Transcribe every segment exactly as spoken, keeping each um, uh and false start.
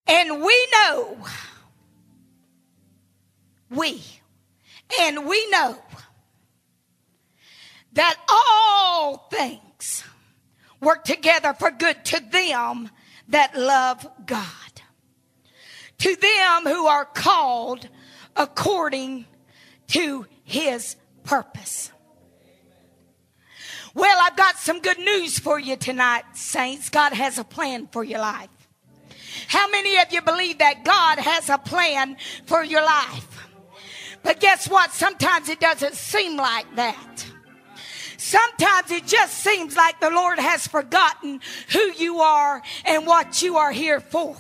And we know, we, and we know that all things work together for good to them that love God, to them who are called according to his purpose. Well, I've got some good news for you tonight, saints. God has a plan for your life. How many of you believe that God has a plan for your life? But guess what? Sometimes it doesn't seem like that. Sometimes it just seems like the Lord has forgotten who you are and what you are here for.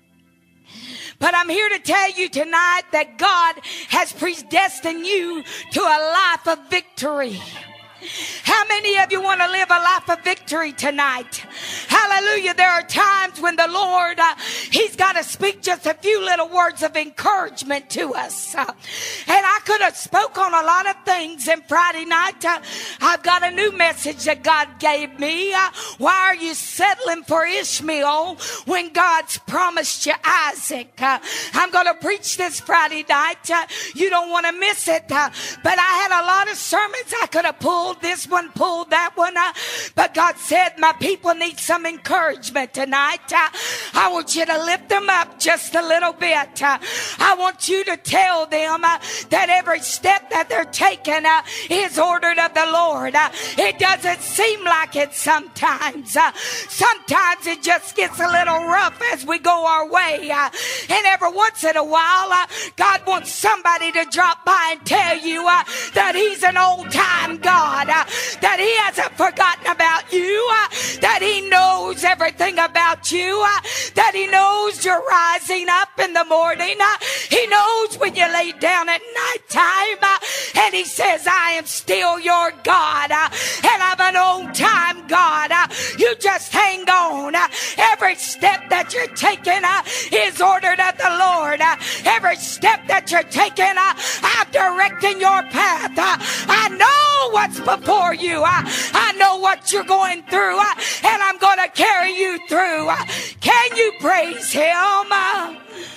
But I'm here to tell you tonight that God has predestined you to a life of victory. How many of you want to live a life of victory tonight? Hallelujah. There are times when the Lord, uh, he's got to speak just a few little words of encouragement to us. Uh, and I could have spoke on a lot of things. And Friday night, uh, I've got a new message that God gave me. Uh, why are you settling for Ishmael when God's promised you Isaac? Uh, I'm going to preach this Friday night. Uh, you don't want to miss it. Uh, but I had a lot of sermons I could have pulled. This one, pulled that one. Uh, but God said, my people need some encouragement tonight. Uh, I want you to lift them up just a little bit. Uh, I want you to tell them uh, that every step that they're taking uh, is ordered of the Lord. Uh, it doesn't seem like it sometimes. Uh, sometimes it just gets a little rough as we go our way. Uh, and every once in a while, uh, God wants somebody to drop by and tell you uh, that he's an old-time God. Uh, that he hasn't forgotten about you, uh, that he knows everything about you, uh, that he knows you're rising up in the morning, uh, he knows when you lay down at nighttime, uh, and he says, I am still your God, uh, and I'm an old time God. Uh, you just hang on. Uh, every step that you're taking uh, is ordered of the Lord. Uh, every step that you're taking, uh, I'm directing your path. Uh, I know what's before you. I, I know what you're going through, uh, and I'm going to carry you through. Uh, can you praise him? Uh,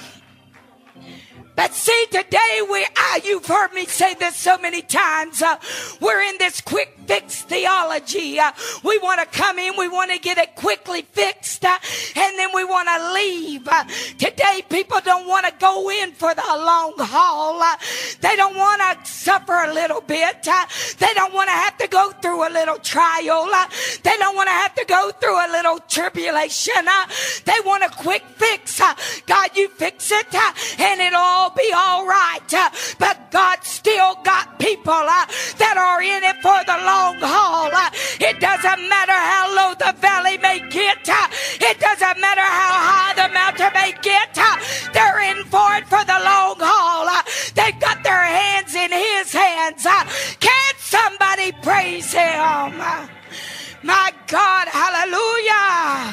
But see, today we, ah, you've heard me say this so many times. Uh, we're in this quick fix theology. Uh, we want to come in, we want to get it quickly fixed, uh, and then we want to leave. Uh, today, people don't want to go in for the long haul. Uh, they don't want to suffer a little bit. Uh, they don't want to have to go through a little trial. Uh, they don't want to have to go through a little tribulation. Uh, they want a quick fix. Uh, God, you fix it, uh, and it'll all be all right. Uh, but God still got people uh, that are in it for the long haul. Uh, it doesn't matter how low the valley may get. Uh, it doesn't matter how high the mountain may get. Uh, they're in for it for the long haul. Uh, they've got their hands in his hands. Uh, can somebody praise him? Uh, my God, hallelujah.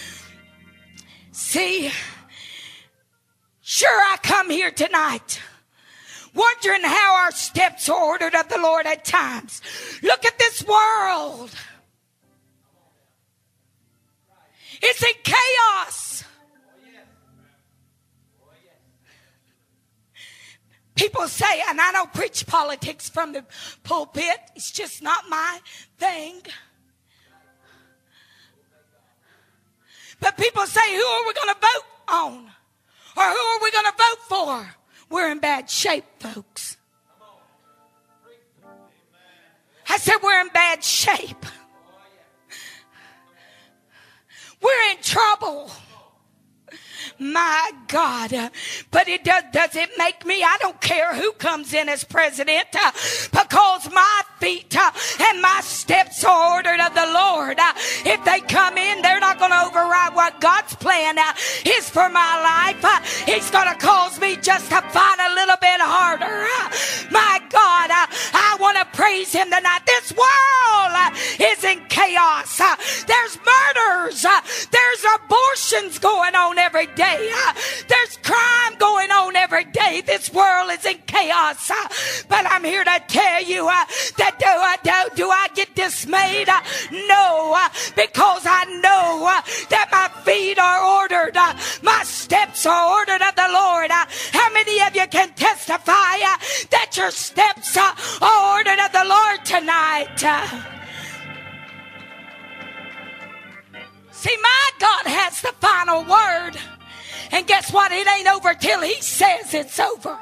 See, sure, I come here tonight wondering how our steps are ordered of the Lord at times. Look at this world. It's in chaos. People say, and I don't preach politics from the pulpit. It's just not my thing. But people say, who are we going to vote on? Or who are we going to vote for? We're in bad shape, folks. I said we're in bad shape. We're in trouble. My God. But it does, does it make me? I don't care who comes in as president uh, because my feet uh, and my steps are ordered of the Lord. Uh, if they come in, they're not going to override what God's plan uh, is for my life. Uh, he's going to cause me just to fight a little bit harder. Uh, my God, uh, I want to praise him tonight. This world uh, is in chaos. Uh, there's murders. Uh, there's abortions going on every day. Uh, there's crime going on every day. This world is in chaos. Uh, but I'm here to tell you uh, that do I, do, do I get dismayed? Uh, no, uh, because I know uh, that my feet are ordered. Uh, my steps steps are ordered of the Lord? Uh, how many of you can testify uh, that your steps uh, are ordered of the Lord tonight? Uh, see, my God has the final word. And guess what? It ain't over till he says it's over.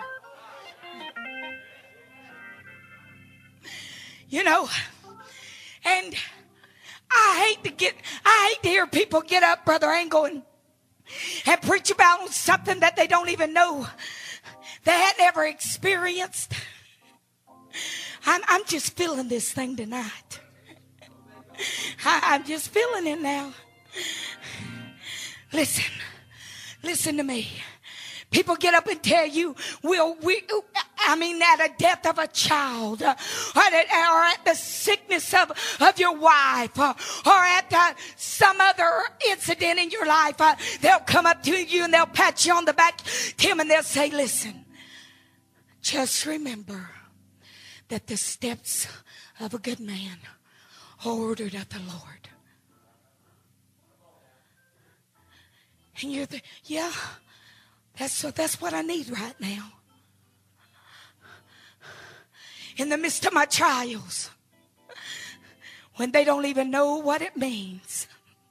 You know, and I hate to get, I hate to hear people get up, Brother Angle, and, and preach about something that they don't even know, they had never experienced. I'm, I'm just feeling this thing tonight. I, I'm just feeling it now. Listen, listen to me. People get up and tell you, we'll, we, I mean, at a death of a child, uh, or, at, or at the sickness of, of your wife, uh, or at uh, some other incident in your life, uh, they'll come up to you and they'll pat you on the back, Tim, and they'll say, listen, just remember that the steps of a good man are ordered of the Lord. And you're the, yeah. That's, that's what I need right now. In the midst of my trials, when they don't even know what it means.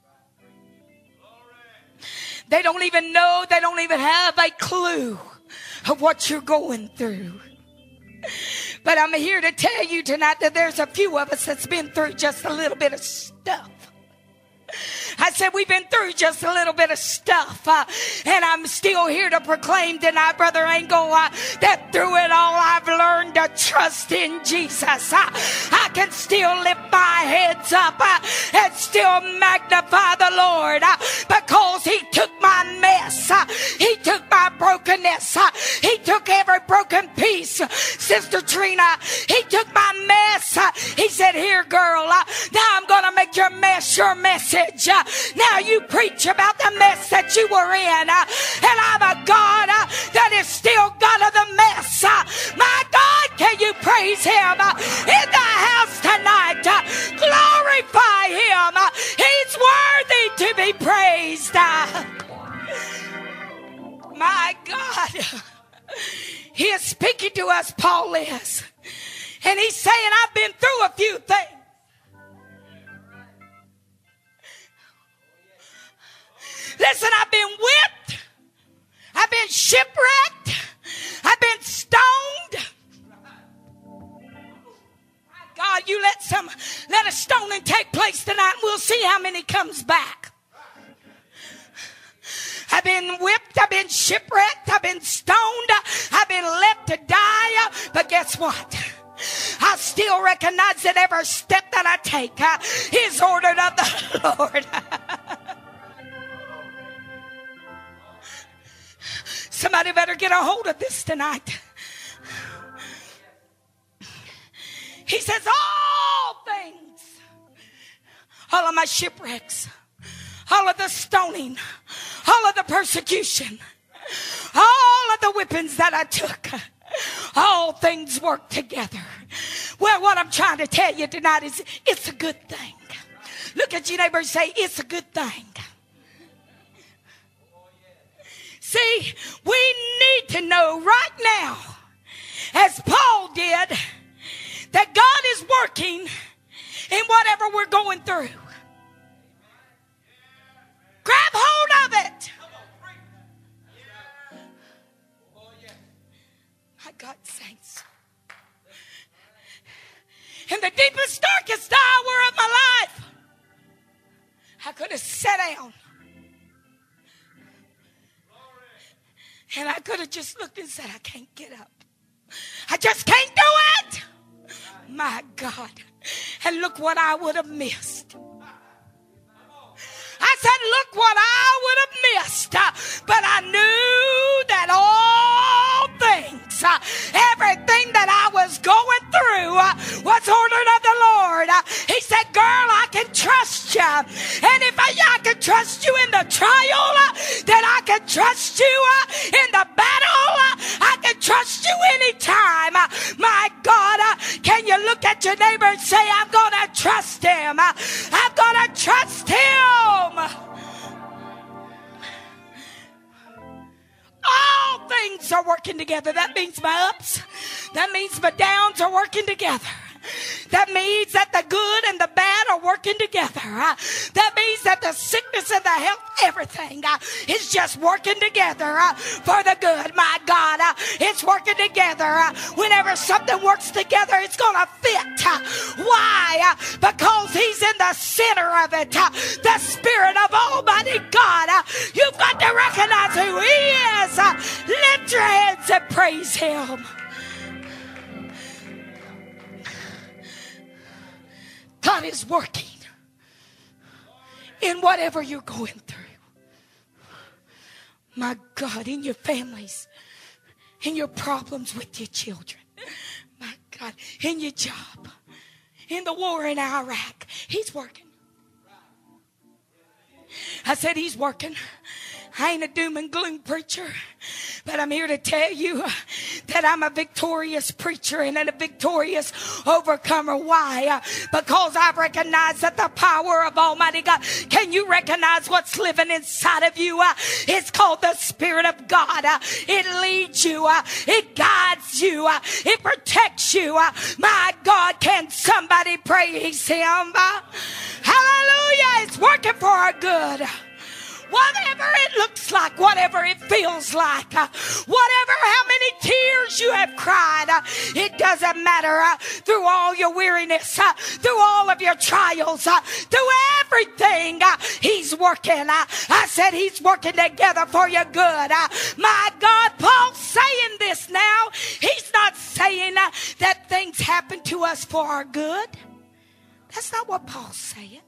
They don't even know, they don't even have a clue of what you're going through. But I'm here to tell you tonight that there's a few of us that's been through just a little bit of stuff. I said we've been through just a little bit of stuff, uh, and I'm still here to proclaim tonight, Brother Angle, uh, that through it all I've learned to trust in Jesus. Uh, I can still lift my heads up uh, and still magnify the Lord uh, because he took my mess. Uh, he took my brokenness. Uh, he took every broken piece. Sister Trina, he took my mess. Uh, he said, here, girl, uh, now I'm going to make your mess your message. Uh, now you preach about the mess that you were in. Uh, and I'm a God uh, that is still God of the mess. Uh, my God, can you praise him uh, in the house tonight? Uh, glorify him. Uh, he's worthy to be praised. Uh, my God. He is speaking to us, Paul is. And he's saying, I've been through a few things. Listen, I've been whipped. I've been shipwrecked. I've been stoned. My God, you let some, let a stoning take place tonight and we'll see how many comes back. I've been whipped. I've been shipwrecked. I've been stoned. I've been left to die. But guess what? I still recognize that every step that I take uh, is ordered of the Lord. Somebody better get a hold of this tonight. He says, all things, all of my shipwrecks, all of the stoning, all of the persecution, all of the whippings that I took, all things work together. Well, what I'm trying to tell you tonight is it's a good thing. Look at your neighbor and say, it's a good thing. See, we need to know right now, as Paul did, that God is working in whatever we're going through. Grab hold of it. My God, saints. In the deepest, darkest hour of my life, I could have sat down. And I could have just looked and said, I can't get up. I just can't do it. My God. And look what I would have missed. I said, look what I would have missed. But I knew that all things, everything that I was going through was ordered of the Lord. He said, girl, I can trust you. And if I, I can trust you in the trial, then I can trust you in the battle. I can trust you anytime. My God, can you look at your neighbor and say, I'm going to trust him. I'm going to trust him. downs are working together. That means my ups. That means my downs are working together. That means that the good and the bad are working together. Uh, that means that the sickness and the health, everything uh, is just working together uh, for the good. My God, uh, it's working together. Uh, whenever something works together, it's going to fit. Uh, why? Uh, because He's in the center of it. Uh, the Spirit of Almighty God. Uh, you've got to recognize who He is. Uh, lift your hands and praise Him. God is working in whatever you're going through. My God, in your families, in your problems with your children. My God, in your job, in the war in Iraq. He's working. I said He's working. I ain't a doom and gloom preacher, but I'm here to tell you that I'm a victorious preacher and a victorious overcomer. Why? Because I recognize that the power of Almighty God. Can you recognize what's living inside of you? It's called the Spirit of God. It leads you. It guides you. It protects you. My God, can somebody praise Him? Hallelujah. It's working for our good. Whatever it looks like, whatever it feels like, uh, whatever, how many tears you have cried, uh, it doesn't matter. Uh, through all your weariness, uh, through all of your trials, uh, through everything, uh, He's working. Uh, I said He's working together for your good. Uh, my God, Paul's saying this now. He's not saying uh, that things happen to us for our good. That's not what Paul's saying.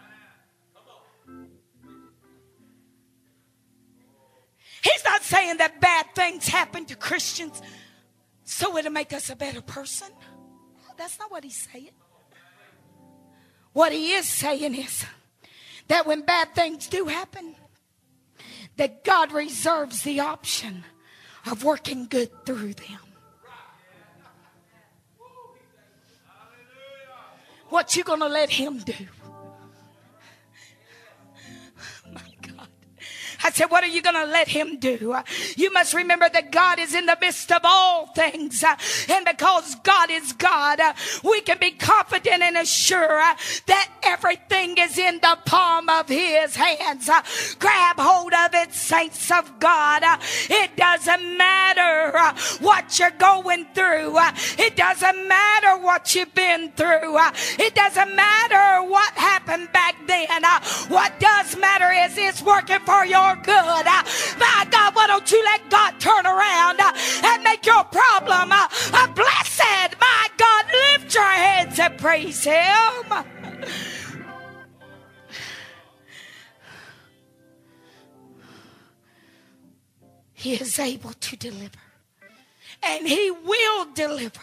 He's not saying that bad things happen to Christians so it'll make us a better person. That's not what He's saying. What He is saying is that when bad things do happen, that God reserves the option of working good through them. What you gonna let Him do? I said, what are you going to let Him do? You must remember that God is in the midst of all things. And because God is God, we can be confident and assured that everything is in the palm of His hands. Grab hold of it, saints of God. It doesn't matter what you're going through. It doesn't matter what you've been through. It doesn't matter what happened back then. What does matter is it's working for your good. Uh, my God, why don't you let God turn around uh, and make your problem uh, a blessed? My God, lift your hands and praise Him. He is able to deliver, and He will deliver.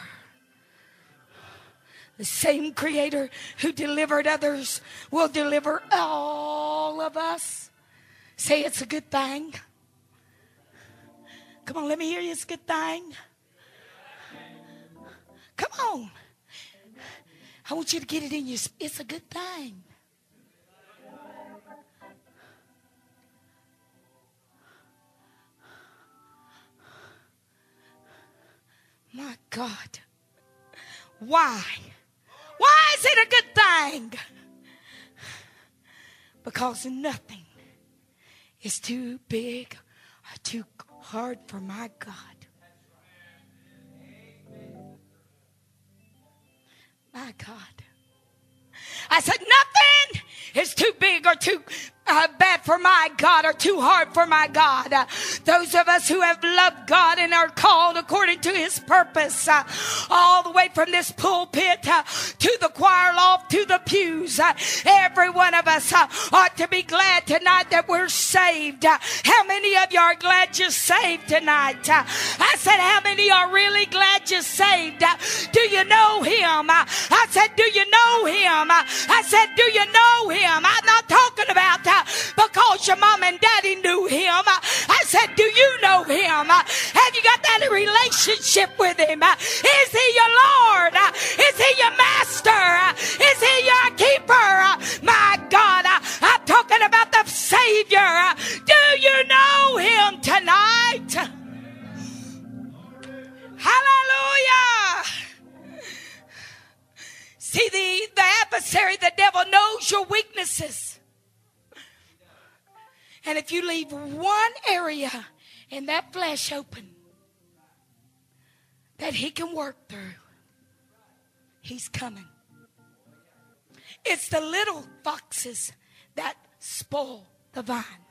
The same Creator who delivered others will deliver all of us. Say it's a good thing. Come on, let me hear you. It's a good thing. Come on. I want you to get it in your, it's a good thing. My God. Why? Why is it a good thing? Because nothing is too big or too hard for my God. My God. I said nothing is too big or too uh, bad for my God or too hard for my God. Uh, those of us who have loved God and are called according to His purpose, uh, all the way from this pulpit uh, to the choir loft to the pews, uh, every one of us uh, ought to be glad tonight that we're saved. Uh, how many of you are glad you're saved tonight? Uh, I said, how many are really glad you're saved? Uh, do you know Him? Uh, I said, do you know Him? Uh, I said, do you know Him? I'm not talking about uh, because your mom and daddy knew Him. Uh, I said, do you know Him? Uh, have you got that relationship with Him? Uh, is He your Lord? Uh, is He your master? Uh, is He your keeper? Uh, my God, uh, I'm talking about the Savior. Uh, do you know Him tonight? adversary, the devil, knows your weaknesses. And if you leave one area in that flesh open that he can work through, he's coming. It's the little foxes that spoil the vine.